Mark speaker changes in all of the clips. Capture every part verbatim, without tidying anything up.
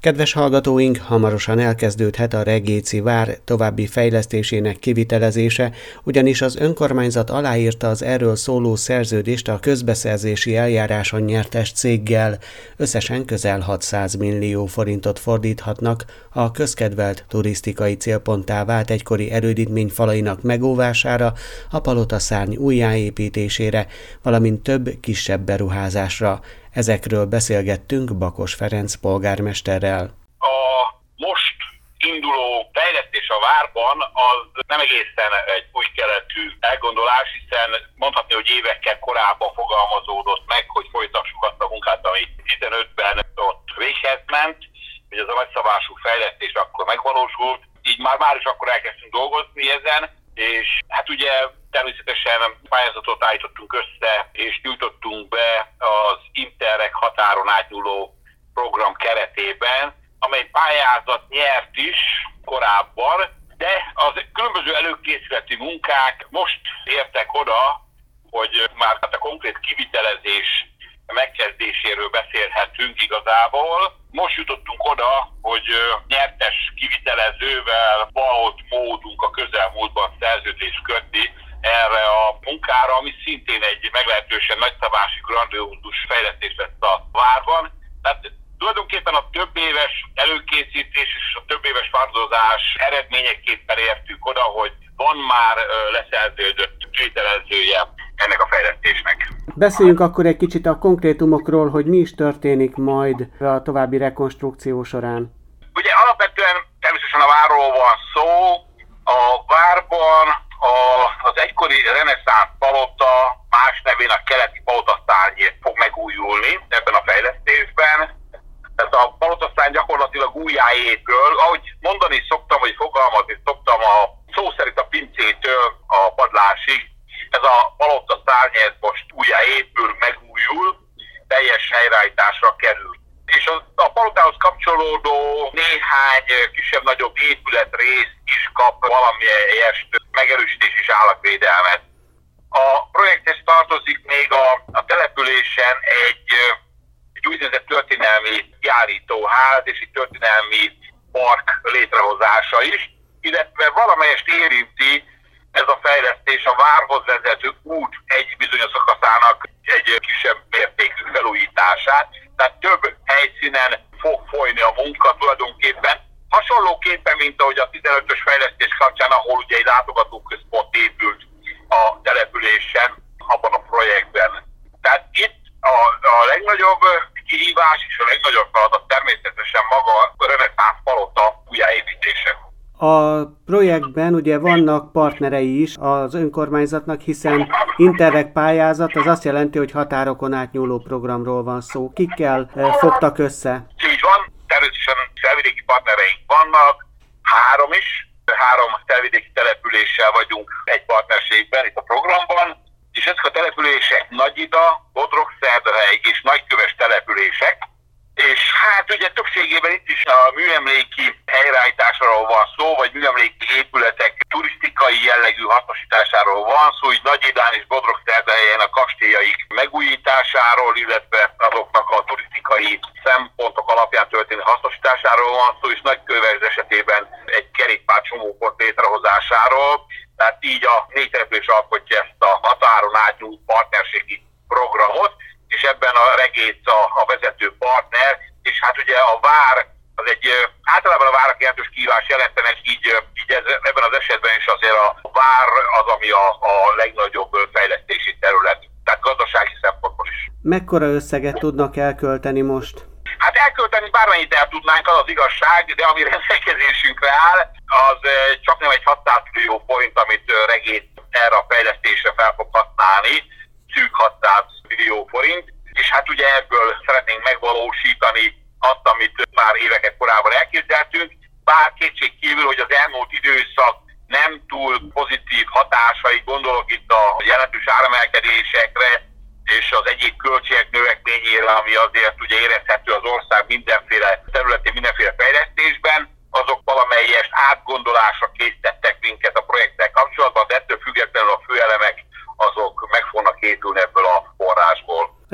Speaker 1: Kedves hallgatóink, hamarosan elkezdődhet a Regéci vár további fejlesztésének kivitelezése, ugyanis az önkormányzat aláírta az erről szóló szerződést a közbeszerzési eljáráson nyertes céggel. Összesen közel hatszáz millió forintot fordíthatnak a közkedvelt turisztikai célponttá vált egykori erődítmény falainak megóvására, a palotaszárny újjáépítésére, valamint több kisebb beruházásra. Ezekről beszélgettünk Bakos Ferenc polgármesterrel.
Speaker 2: A most induló fejlesztés a várban az nem egészen egy új keletű elgondolás, hiszen mondhatni, hogy évekkel korábban fogalmazódott meg, hogy folytassuk azt a munkát, ami tizenötben ott véghez ment, hogy ez a nagyszabású fejlesztés akkor megvalósult, így már már is akkor elkezdtünk dolgozni ezen, és hát ugye természetesen pályázatot állítottunk össze, és nyújtottunk be az Interreg határon átnyúló program keretében, amely pályázat nyert is korábban, de az különböző előkészületi munkák most értek oda, hogy már hát a konkrét kivitelezés megkezdéséről beszélhetünk igazából. Most jutottunk oda, hogy nyertes kivitelezővel volt módunk a közelmúltban szerződést kötni erre a munkára, ami szintén egy meglehetősen nagyszabású, grandiózus fejlesztés lesz a várban. Tehát tulajdonképpen a több éves előkészítés és a több éves fáradozás eredményeképpen értük oda, hogy van már leszerződött kivitelezője ennek a fejlesztésnek.
Speaker 1: Beszéljünk akkor egy kicsit a konkrétumokról, hogy mi is történik majd a további rekonstrukció során.
Speaker 2: Ugye alapvetően természetesen a várról van szó. A várban a, az egykori reneszánsz palota, más nevén a keleti palotaszárny fog megújulni ebben a fejlesztésben. Tehát a palotaszárny gyakorlatilag újjáépül. Ahogy mondani szoktam, vagy fogalmazni szoktam, a szó szerint a pincétől a padlásig, ez a palotaszárny ez most újjáépül, megújul, teljes helyreállításra kerül. És a, a palotához kapcsolódó néhány kisebb-nagyobb épületrész is kap valamelyest megerősítés és állagvédelmet. A projekthez tartozik még a, a településen egy, egy úgynevezett történelmi kiállítóház és egy történelmi park létrehozása is, illetve valamelyest érinti ez a fejlesztés a várhoz vezető út egy bizonyos szakaszának egy kisebb mértékű felújítását, tehát több helyszínen fog folyni a munka tulajdonképpen. Hasonlóképpen, mint ahogy a tizenötös fejlesztés kapcsán, ahol ugye egy látogatóközpont épült a településen, abban a projektben. Tehát itt a, a legnagyobb kihívás és a legnagyobb feladat természetesen maga a reneszánsz palota újjáépítése.
Speaker 1: A projektben ugye vannak partnerei is az önkormányzatnak, hiszen Interreg pályázat, az azt jelenti, hogy határokon átnyúló programról van szó. Kikkel fogtak össze?
Speaker 2: Így van, természetesen felvidéki partnereink vannak, három is, három felvidéki településsel vagyunk egy partnerségben itt a programban, és ezek a települések Nagyida, Bodrogszerdahely és Nagyköves települések, és hát ugye többségében itt is a műemléki helyreállításról van szó, vagy műemléki épületek turisztikai jellegű hasznosításáról van szó, így Nagyidán és Bodrogszerdahelyen a kastélyaik megújításáról, illetve azoknak a turisztikai szempontok alapján történő hasznosításáról van szó, és Nagyköves esetében egy kerékpár csomópont létrehozásáról. Tehát így a négy település alkotja ezt a határon átnyúló partnerségi programot, és ebben a Regéci a, a vezető partner, és hát ugye a vár, az egy általában a várak jelentős kihívás jelentenek, így, így ez, ebben az esetben is azért a vár az, ami a, a legnagyobb fejlesztési terület, tehát gazdasági szempontból is.
Speaker 1: Mekkora összeget tudnak elkölteni most?
Speaker 2: Hát elkölteni bármennyit el tudnánk, az az igazság, de ami rendelkezésünkre áll, az csak nem egy hatszáz millió forint, amit Regéci erre a fejlesztésre fel fog használni, szűk hatszáz millió forint, és hát ugye ebből szeretnénk megvalósítani azt, amit már éveket korábban elképzeltünk, bár kétség kívül, hogy az elmúlt időszak nem túl pozitív hatásai, gondolok itt a jelentős áremelkedésekre és az egyéb költségek növekményére, ami azért ugye érezhető az ország mindenféle területén, mindenféle fejlesztésben, azok valamelyest átgondolásra késztettek minket a projekttel kapcsolatban, de ettől függetlenül a főelemek azok meg fognak épülni ebből a forrásból.
Speaker 1: A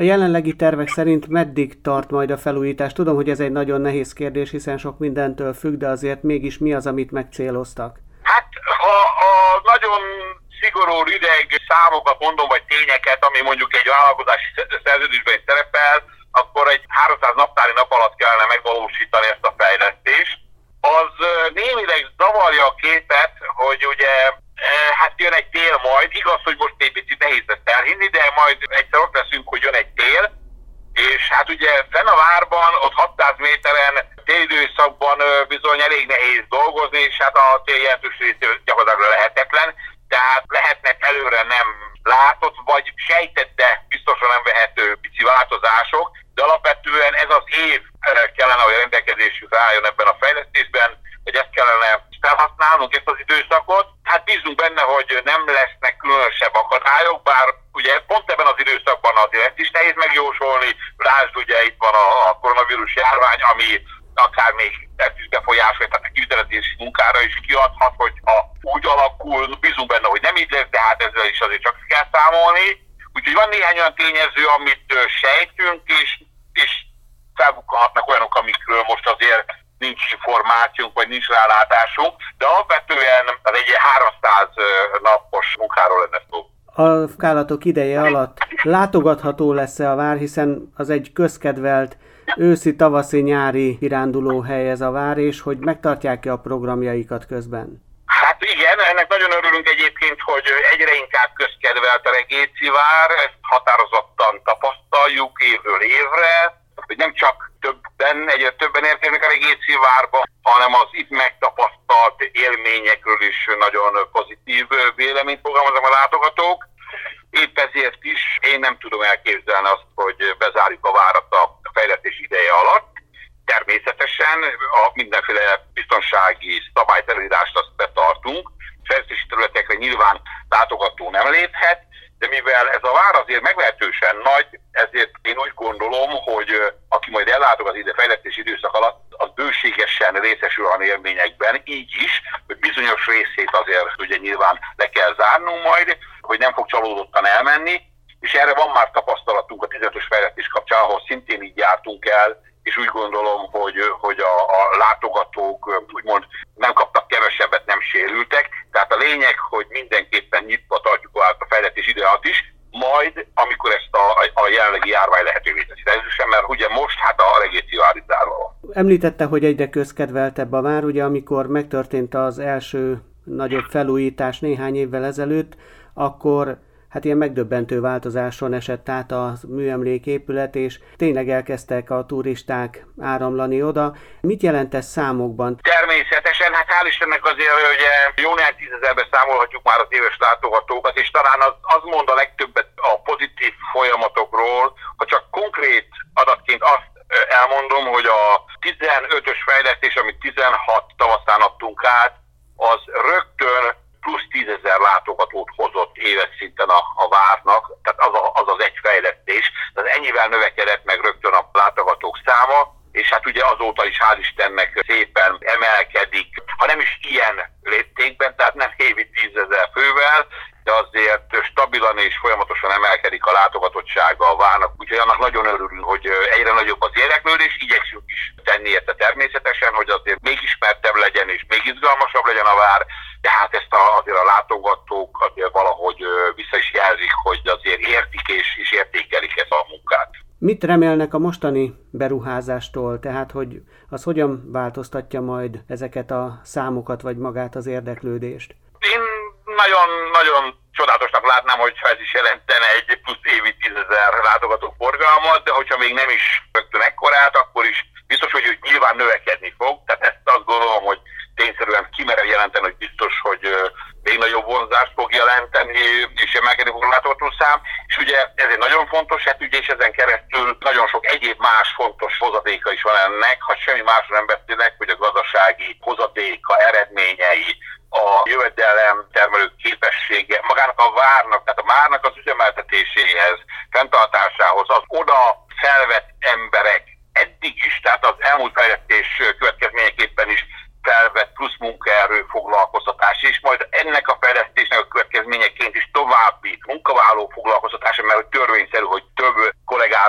Speaker 1: A jelenlegi tervek szerint meddig tart majd a felújítás? Tudom, hogy ez egy nagyon nehéz kérdés, hiszen sok mindentől függ, de azért mégis mi az, amit megcéloztak?
Speaker 2: Hát a, a nagyon szigorú, rideg számokat mondom, vagy tényeket, ami mondjuk egy vállalkozási szerződésben szerepel, akkor egy háromszáz naptári nap alatt kellene megvalósítani ezt a fejlesztést. Az némileg zavarja a képet, hogy ugye hát jön egy tél majd, igaz, hogy most egy picit nehéz ezt elhinni, de majd egyszer ott leszünk, hogy jön egy tél, és hát ugye fenn a várban, ott hatszáz méteren télidőszakban bizony elég nehéz dolgozni, és hát a tél jelentős részével gyakorlatilag lehetetlen, tehát lehetnek előre nem látott, vagy sejtett, de biztosan nem vehető pici változások, de alapvetően ez az év kellene, hogy rendelkezésükre álljon ebben a fejlesztésben, hogy ezt kellene felhasználnunk, ezt az időszakot. Hát bízunk benne, hogy nem lesznek különösebb akadályok, bár ugye pont ebben az időszakban azért ezt is nehéz megjósolni. Lásd, ugye itt van a, a koronavírus járvány, ami akár még ezt is befolyásolja, tehát a kivitelezési munkára is kiadhat, hogy ha úgy alakul, bízunk benne, hogy nem így lesz, de hát ezzel is azért csak kell számolni. Úgyhogy van néhány olyan tényező, amit sejtünk, és, és felbukkanhatnak olyanok, amikről most azért nincs információnk, vagy nincs rálátásunk, de alapvetően az egy háromszáz napos munkáról lenne szó.
Speaker 1: A munkálatok ideje alatt látogatható lesz-e a vár, hiszen az egy közkedvelt őszi, tavaszi, nyári kirándulóhely ez a vár, és hogy megtartják-e a programjaikat közben?
Speaker 2: Hát igen, ennek nagyon örülünk egyébként, hogy egyre inkább közkedvelt a Regéci vár, ezt határozottan tapasztaljuk évről évre, hogy nem csak többen, egyre többen érkeznek a Regéci várba, hanem az itt megtapasztalt élményekről is nagyon pozitív véleményt fogalmaznak a látogatók. Épp ezért is én nem tudom elképzelni azt, hogy bezárjuk a várat a fejlesztés ideje alatt. Természetesen a mindenféle biztonsági szabályterülítást azt betartunk. Fejlesztési területekre nyilván látogató nem léphet, de mivel ez a vár azért meglehetősen nagy, ezért én úgy gondolom, hogy aki majd ellátogat ide fejlesztési időszak alatt, az bőségesen részesül a élményekben, így is, hogy bizonyos részét azért ugye nyilván le kell zárnunk majd, hogy nem fog csalódottan elmenni, és erre van már tapasztalatunk a tizenötös fejlesztés kapcsán, ahol szintén így jártunk el, és úgy gondolom, hogy, hogy a, a látogatók úgymond nem kaptak kevesebbet, nem sérültek. Tehát a lényeg, hogy mindenképpen nyitva tartjuk a fejlesztés ide alatt is, majd amikor ezt a, a jelenlegi járvány lehetővé teszi. Természetesen, mert ugye most hát a Regéci vár itt zárva van.
Speaker 1: Említette, hogy egyre közkedveltebb a vár, ugye amikor megtörtént az első nagyobb felújítás néhány évvel ezelőtt, akkor hát ilyen megdöbbentő változáson esett át a műemléképület, és tényleg elkezdtek a turisták áramlani oda. Mit jelent ez számokban?
Speaker 2: Természetesen, hát hál' Istennek azért ugye jó néhány tízezerbe számolhatjuk már az éves látogatókat, és talán az, az mond a legtöbbet a pozitív folyamatokról, ha csak konkrét adatként azt elmondom, hogy a tizenötös fejlesztés, amit tizenhat tavaszán adtunk át, az rögtön plusz tízezer látogatót hozott éves szinten a, a várnak, tehát az, a, az az egy fejlesztés. Tehát ennyivel növekedett meg rögtön a látogatók száma, és hát ugye azóta is hál' Istennek szépen emelkedik, ha nem is ilyen léptékben, tehát nem évi tízezer fővel, de azért stabilan és folyamatosan emelkedik a látogatottsága a várnak. Úgyhogy annak nagyon örülünk, hogy egyre nagyobb az érdeklődés, igyekszünk is tenni érte természetesen, hogy azért még ismertebb legyen és még izgalmasabb legyen a vár, de hát ezt a, azért a látogatók azért valahogy vissza is jelzik, hogy azért értik és, és értékelik ezt a munkát.
Speaker 1: Mit remélnek a mostani beruházástól? Tehát, hogy az hogyan változtatja majd ezeket a számokat, vagy magát az érdeklődést?
Speaker 2: Én nagyon-nagyon csodálatosnak látnám, hogyha ez is jelentene egy plusz évi tízezer látogató forgalmat, de hogyha még nem is rögtön ekkorát, akkor is biztos, hogy nyilván növekedni fog. Tehát ezt azt gondolom, hogy tényszerűen kimerem jelenteni, hogy biztos, hogy még nagyobb vonzást fog jelenteni, és emelkedni fog a látogatószám. És ugye ez egy nagyon fontos, hát ugye és ezen keresztül nagyon sok egyéb más fontos hozadéka is van ennek, ha semmi másról nem beszélnek, hogy a gazdasági hozadéka, eredményei, a jövedelem termelő képessége, magának a várnak, tehát a várnak az üzemeltetéséhez, fenntartásához, az oda felvett emberek eddig is, tehát az elmúlt fejlesztés következményeképpen is felvett plusz munkaerő foglalkoztatás, és majd ennek a fejlesztésnek a következményeként is további munkavállaló foglalkoztatása, mert törvényszerű, hogy több kollégát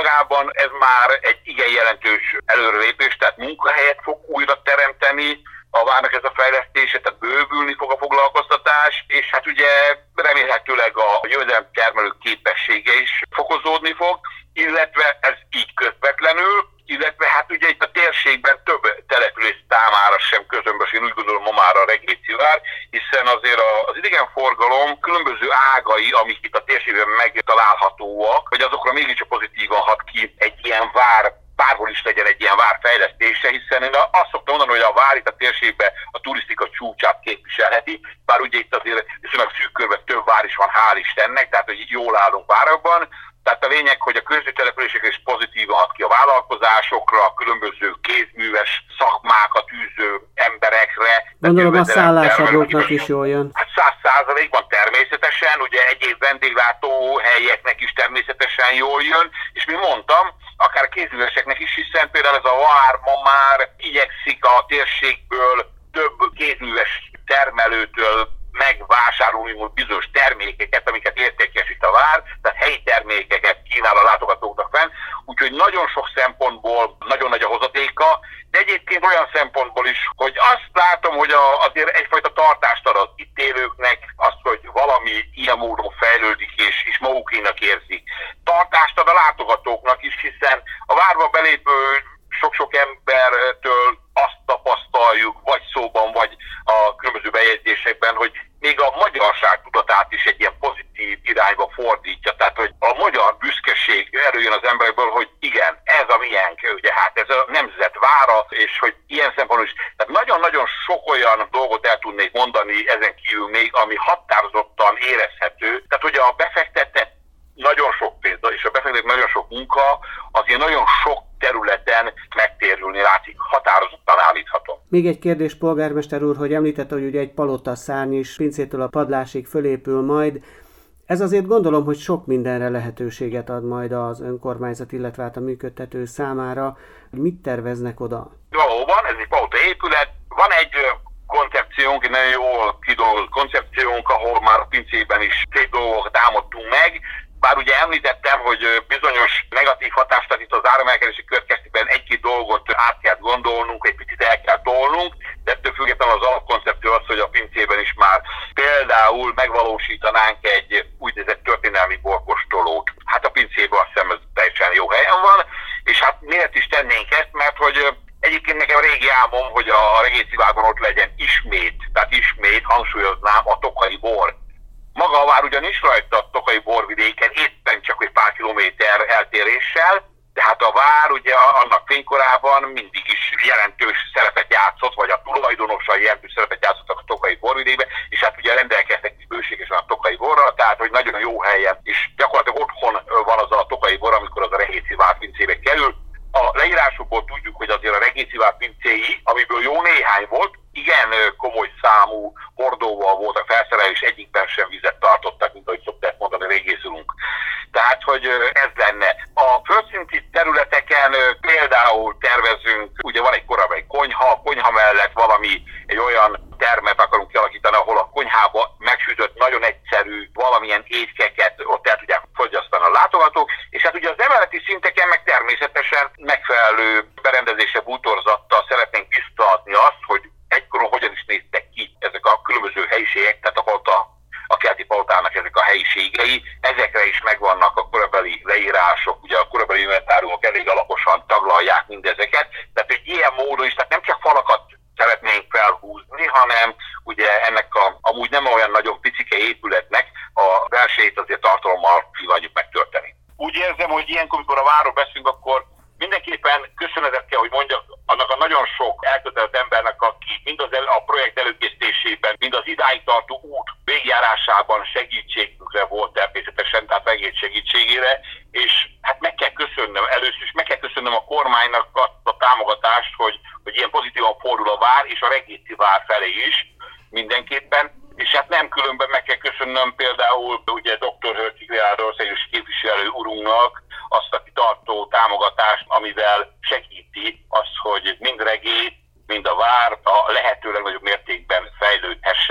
Speaker 2: önmagában ez már egy igen jelentős előrelépés, tehát munkahelyet fog újra teremteni a várnak ez a fejlesztése, tehát bővülni fog a foglalkoztatás, és hát ugye remélhetőleg a jövedelem termelő képessége is fokozódni fog, illetve ez így közvetlenül, illetve hát ugye itt a térségben több település számára sem közömbös, én úgy gondolom ma már a Regéci-vár, hiszen azért az idegenforgalom különböző ágai, amik itt a térségben megtalálhatóak, hogy azokra mégiscsak pozitívan hat ki egy ilyen vár, bárhol is legyen egy ilyen vár fejlesztése, hiszen én azt szoktam mondani, hogy a vár itt a térségben a turisztika csúcsát képviselheti, bár ugye itt azért viszonylag szűk körben több vár is van, hál' Istennek, tehát hogy jól állunk várakban. Tehát a lényeg, hogy a közgyűjtelepülésekre is pozitívan hat ki a vállalkozásokra, a különböző kézműves szakmákat űző emberekre.
Speaker 1: Gondolom a szállásadóknak is jól jön.
Speaker 2: Hát száz százalékban természetesen, ugye egyéb vendéglátó helyeknek is természetesen jól jön, és mint mondtam, akár kézműveseknek is, hiszen például ez a vár ma már igyekszik a térségből több kézműves termelőtől megvásárolni bizonyos termékeket, amiket értékesít a vár, tehát helyi termékeket kínál a látogatóknak fenn, úgyhogy nagyon sok szempontból nagyon nagy a hozatéka, de egyébként olyan szempontból is, hogy azt látom, hogy a, azért egyfajta tartást ad az itt élőknek, azt, hogy valami ilyen módon fejlődik és, és magukénak érzik. Tartást ad a látogatóknak is, hiszen a várba belépő sok-sok embertől azt tapasztaljuk, vagy szóban, vagy a különböző bejegyzésekben, hogy még a magyarság tudatát is egy ilyen pozitív irányba fordítja. Tehát, hogy a magyar büszkeség erőjön az emberekből, hogy igen, ez a miénk, ugye hát ez a nemzet vára, és hogy ilyen szempontból is. Tehát nagyon-nagyon sok olyan dolgot el tudnék mondani ezen kívül még, ami határozottan érezhető. Tehát, hogy a befektetett nagyon sok pénz, és a befektetett nagyon sok munka, azért nagyon sok területen megtérülni látszik, határozottan állíthatom.
Speaker 1: Még egy kérdés, polgármester úr, hogy említette, hogy ugye egy palotaszárny is pincétől a padlásig fölépül majd. Ez azért gondolom, hogy sok mindenre lehetőséget ad majd az önkormányzat, illetve hát a működtető számára. Mit terveznek oda?
Speaker 2: Valóban, ez egy palota épület. Van egy koncepciónk, egy nagyon jól kidolgozott koncepciónk, ahol már a pincében is két dolgokat álmodtunk meg. Bár ugye említettem, hogy bizonyos negatív hatást, tehát itt az áramelkedési következtében egy-két dolgot át kell gondolnunk, egy picit el kell tolnunk, de ettől függetlenül az alapkoncepció az, hogy a pincében is már például megvalósítanánk egy úgynevezett történelmi borkostolót. Hát a pincében azt hiszem, ez teljesen jó helyen van, és hát miért is tennénk ezt, mert hogy egyébként nekem régi álmom, hogy a Regéci-várban ott legyen ismét, tehát ismét hangsúlyoznám a tokaji bor. Maga a vár ugyan is rajta a tokaji borvidéken, éppen csak egy pár kilométer eltéréssel, de hát a vár ugye annak fénykorában mindig is jelentős szerepet játszott, vagy a tulajdonosai jelentős szerepet játszottak a tokaji borvidékben, és hát ugye rendelkeztek is bőségesen a tokaji borral, tehát hogy nagyon jó helyen, és gyakorlatilag otthon van az a tokaji bor, amikor az a Regéci-vár pincébe kerül. A leírásokból tudjuk, hogy azért a Regéci-vár pincéi, amiből jó néhány volt, igen komoly számú hordóval voltak felszerelés, egyikben sem vizet tartottak, mint ahogy szokták mondani, régészülünk. Tehát, hogy ez lenne. A földszinti területeken például tervezünk, ugye van egy korábbi konyha, a konyha mellett valami, egy olyan termet akarunk kialakítani, ahol a konyhába megsütött, nagyon egyszerű valamilyen étkeket ott el tudják fogyasztani a látogatók, és hát ugye az emeleti szinteken meg természetesen megfelelő berendezése, bútorzattal szeretnénk visszaadni azt, hogy egykoron hogyan is néztek ki ezek a különböző helyiségek, tehát a palota, a kerti palotának ezek a helyiségei, ezekre is megvannak a korabeli leírások, ugye a korabeli inventáriumok elég alaposan taglalják mindezeket, tehát egy ilyen módon is, tehát nem csak falakat szeretnénk felhúzni, hanem ugye ennek a, amúgy nem olyan nagyon picike épületnek a belsejét azért tartalommal kívánjuk megtölteni. Úgy érzem, hogy ilyenkor, amikor a várról beszélünk, akkor mindenképpen köszönetet kell, hogy mondjak annak a nagyon sok elkötelezett embernek, aki mind az el, a projekt előkészítésében, mind az idáig tartó út végigjárásában segítségünkre volt természetesen, tehát Regéci segítségére, és hát meg kell köszönnöm, először is meg kell köszönnöm a kormánynak azt a támogatást, hogy, hogy ilyen pozitívan fordul a vár, és a Regéci-vár felé is mindenképpen. És hát nem különben meg kell köszönnöm például ugye doktor Hörcsik Leánor országos képviselő urunknak azt a kitartó támogatást, amivel segíti azt, hogy mind Regét, mind a vár a lehető legnagyobb mértékben fejlődhessen.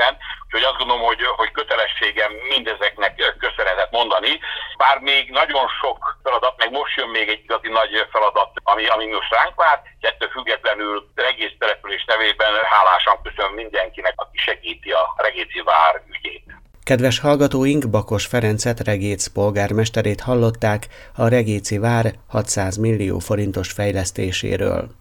Speaker 2: Úgyhogy azt gondolom, hogy, hogy kötelességem mindezeknek köszönetet mondani, bár még nagyon sok feladat, meg most jön még egy igazi nagy feladat, ami, ami most ránk vár, ettől függetlenül Regész település nevében hálásan köszönöm mindenkinek, aki segíti a Regéci vár ügyét.
Speaker 1: Kedves hallgatóink, Bakos Ferencet, Regéc polgármesterét hallották a Regéci vár hatszáz millió forintos fejlesztéséről.